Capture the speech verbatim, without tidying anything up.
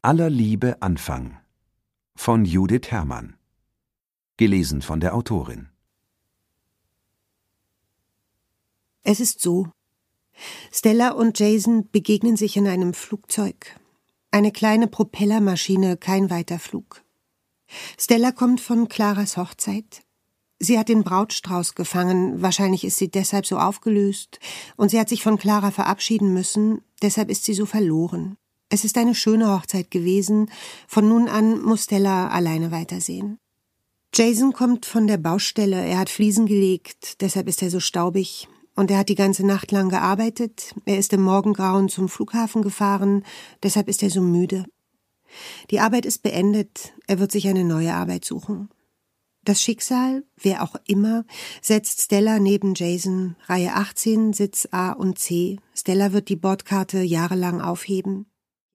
Aller Liebe Anfang von Judith Herrmann. Gelesen von der Autorin. Es ist so. Stella und Jason begegnen sich in einem Flugzeug. Eine kleine Propellermaschine, kein Weiterflug. Stella kommt von Claras Hochzeit. Sie hat den Brautstrauß gefangen, wahrscheinlich ist sie deshalb so aufgelöst, und sie hat sich von Clara verabschieden müssen, deshalb ist sie so verloren. Es ist eine schöne Hochzeit gewesen, von nun an muss Stella alleine weitersehen. Jason kommt von der Baustelle, er hat Fliesen gelegt, deshalb ist er so staubig, und er hat die ganze Nacht lang gearbeitet, er ist im Morgengrauen zum Flughafen gefahren, deshalb ist er so müde. Die Arbeit ist beendet, er wird sich eine neue Arbeit suchen. Das Schicksal, wer auch immer, setzt Stella neben Jason, Reihe achtzehn, Sitz A und C. Stella wird die Bordkarte jahrelang aufheben.